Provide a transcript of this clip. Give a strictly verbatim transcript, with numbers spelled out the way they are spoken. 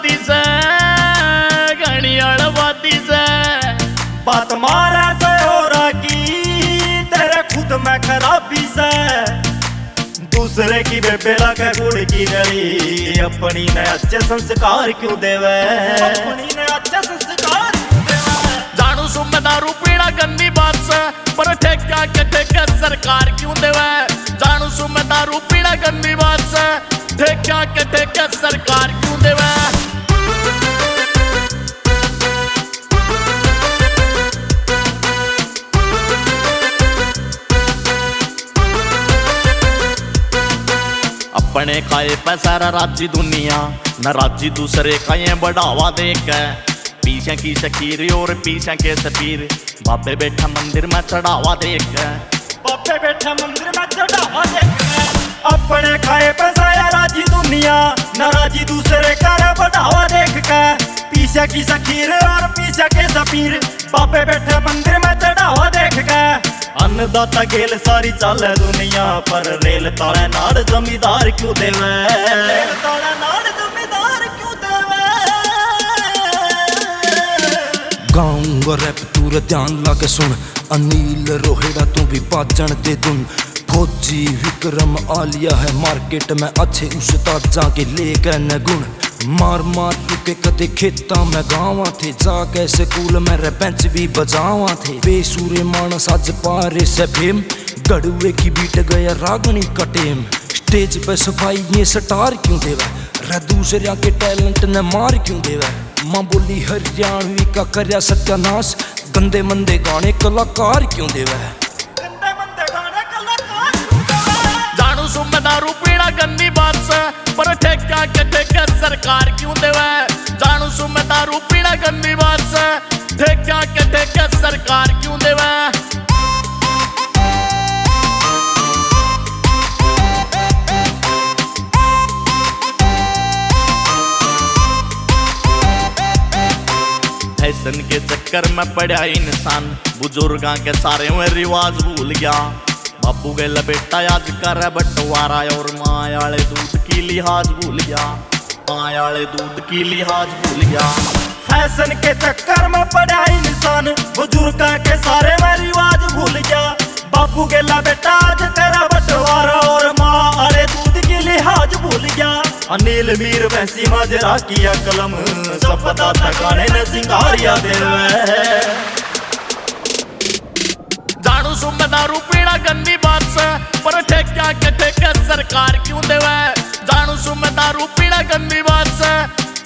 अड़बाती से घनी अड़बाती से बात मारा से और की तेरे खुद में खराबी से दूसरे की बेबेला के गुड़ की गली अपनी ने अच्छे संस्कार क्यों देवे अपनी ने अच्छे संस्कार क्यों देवे जानू सु मैं दारू पीना गंदी बात से पर ठेका के ठेका सरकार क्यों देवे जानू सु मैं दारू पीना गंदी बात से ठेका के ठेका सरकार क्यों देवे अपने खाए पैसा राजी दुनिया न राजी दूसरे खाए बढ़ावा देख पीछे की शकीर और पीछे के सपीर बापे बैठा मंदिर में चढ़ावा देख बापे बैठा मंदिर में चढ़ावा देख अपने खाए पैसा राजी दुनिया न राजी दूसरे का बढ़ावा देख के पीछे की शकीर और पीछे के सपीर बापे बैठे मंदिर में चढ़ावा देख के अन्नदाता गेल सारी चल दुनिया पर रेल ताले नाड़ जमींदार क्यों देवे रेल ताले नाड़ जमींदार क्यों देवे गाऊंगा रैप तू ध्यान लाके सुन अनिल रोहेड़ा तू भी बाजन दे दुन फौजी विक्रम आलिया है मार्केट में अच्छे उस्ताद जाके लेकर न गुण मार मार रुके कदे खेता में गावा थे जाके स्कूल में बेंच भी बजावा थे बेसुरे मानस आज पारे से फेम गड़ुए की बीट गया रागनी कटेम स्टेज पे सफाई ये स्टार क्यों देवे रे दूसरे के टैलेंट ने मार क्यों देवे माँ बोली हरियाणवी का करया सत्यानाश गंदे मंदे गाने कलाकार क्यों देवे गंदे मंदे गाने कलाकार क्यों देवे जानू सु मैं दारू पीना गंदी बात से पर ठेका के ठेका सरकार क्यों देवे जानू सु मैं दारू पीना गंदी बात से ठेका के ठेका सरकार क्यों देवे फैशन के चक्कर में पड़ा इंसान बुजुर्गा के सारे में रिवाज भूल गया बापू के लपेटा याद कर बंटवारा और मायाले दूध की लिहाज भूल गया मायाले दूध की लिहाज भूल गया फैशन के चक्कर में पड़ा इंसान बुजुर्ग के सारे में रिवाज भूल गया बापू के लपेटा आज तेरा बंटवारा और माँ अरे दूध की लिहाज भूल गया अनिल मीर वैसी माजरा किया कलम सब पता गाने ने सिंगारिया देवे जानू सु मैं दारू पीना गंदी बात से पर ठेका के ठेका सरकार क्यों देवे जानू सु मैं दारू पीना गंदी बात से